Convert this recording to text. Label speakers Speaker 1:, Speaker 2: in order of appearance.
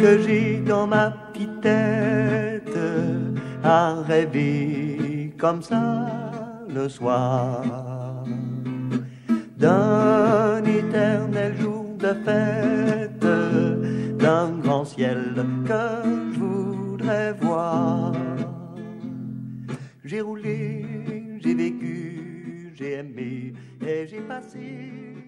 Speaker 1: que j'ai dans ma petite tête à rêver comme ça le soir d'un éternel jour de fête, d'un grand ciel que je voudrais voir. J'ai roulé, j'ai vécu, j'ai aimé et j'ai passé